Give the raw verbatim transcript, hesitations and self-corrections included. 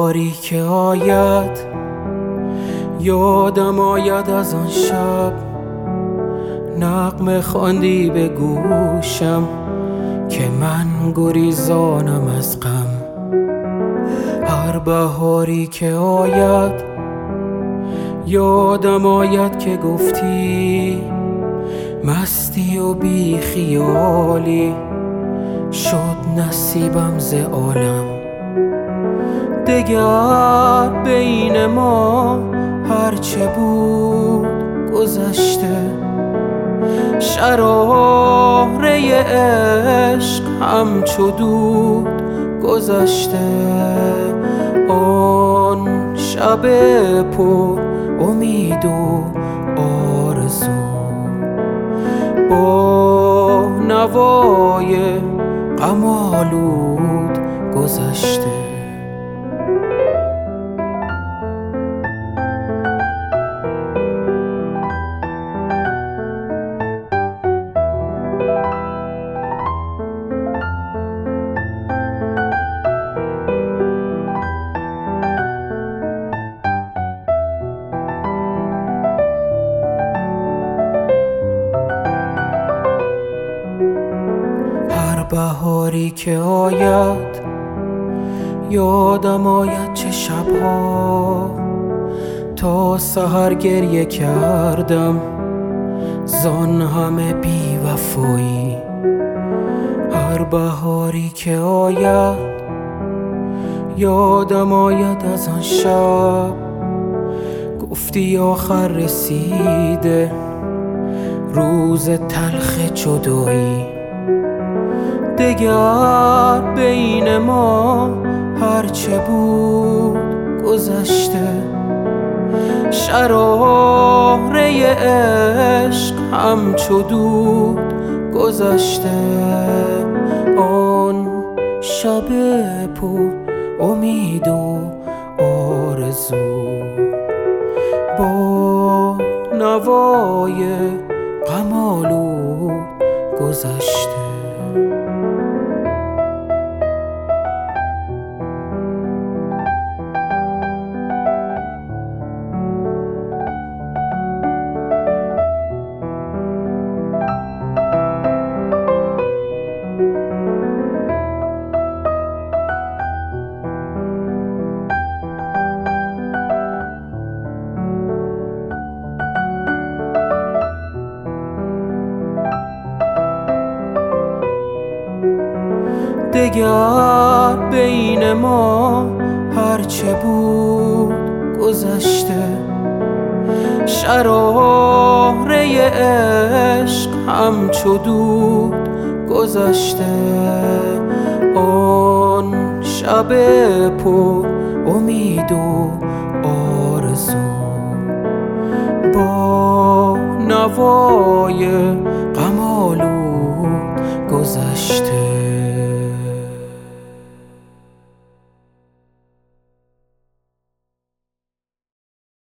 بهاری که آید یادم آید از آن شب، نغمه خواندی به گوشم که من گریزانم از غم. هر بهاری که آید یادم آید که گفتی مستی و بی خیالی شد نصیبم ز عالم. دگر بین ما هرچه بود گذشته، شراره عشق همچو دود گذشته. آن شب پر امید و آرزو با نوای غم آلود گذشته. بهاری که آید یادم آید چه شبها تا سحر گریه کردم زان همه بی وفایی. هر بهاری که آید یادم آید از آن شب گفتی آخر رسیده روز تلخ جدایی. دگر بین ما هرچه بود گذشته، شراره عشق همچو دود گذشته. آن شب پر امید و آرزو با نوای غم آلود گذشته. دگر بین ما هرچه بود گذشته، شراره عشق همچو دود گذشته. آن شب پر امید و آرزو با نوای غم آلود گذشته.